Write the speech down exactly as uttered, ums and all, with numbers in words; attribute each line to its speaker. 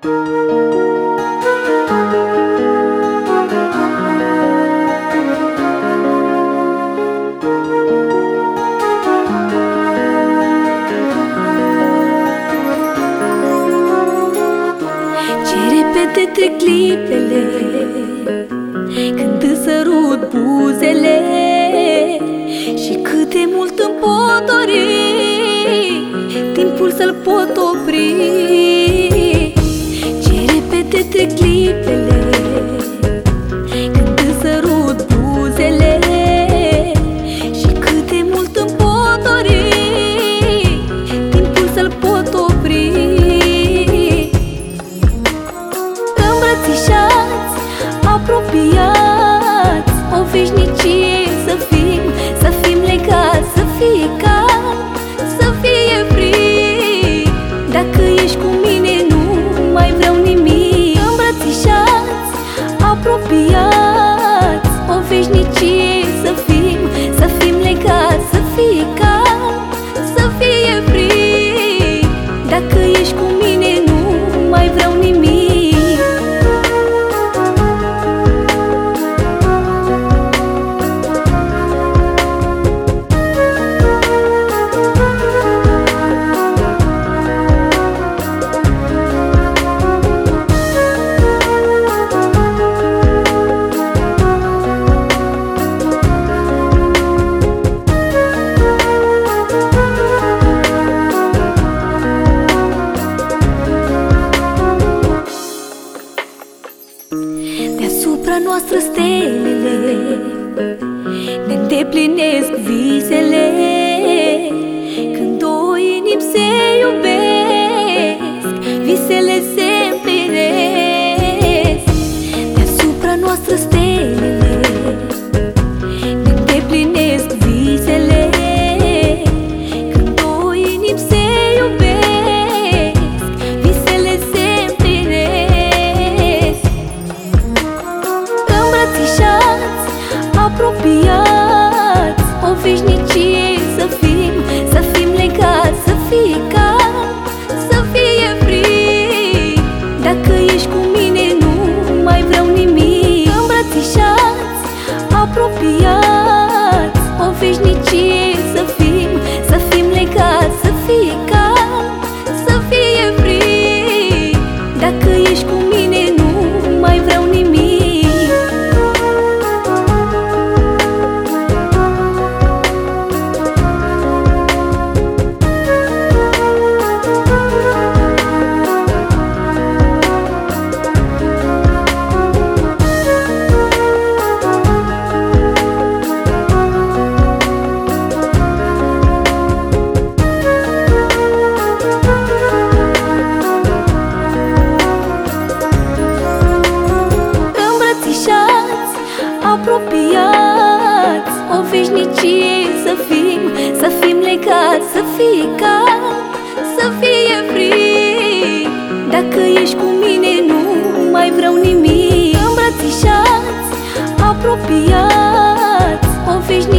Speaker 1: Trec clipele când îți sărut buzele și cât de mult îmi pot dori timpul să-l pot opri. Ce repede trec clipele când îți sărut buzele și cât de mult îmi pot dori timpul să-l pot opri. Îmbrățișați, apropiați, o veșnicie să fim, să fim legați, să fie cald, să fie frig. Dacă ești cu mine nu mai vreau nimic. Îmbrățișați, apropiați, o veșnicie să fim, să fim legați, să fie cald, să fie frig. Dacă ești cu mine nu mai vreau nimic. Deasupra noastră stelele ne îndeplinesc visele. Când două inimi se iubesc, visele se împlinesc. Deasupra noastră stelele ne îndeplinesc visele. Când două inimi se iubesc, visele se împlinesc. Îmbrățișați, apropiați, o veșnicie să fim, să fim legați, să fie cald, să fie frig. Dacă ești cu mine nu mai vreau nimic. Îmbrățișați, apropiați, o veșnicie să fim, să fim legați, să fie cald, să fie frig. Dacă ești cu mine nu mai vreau nimic. Apropiați, o veșnicie să fim, să fim legați, să fie cald, să fie frig. Dacă ești cu mine nu mai vreau nimic. Îmbrățișați, apropiați, o veșnicie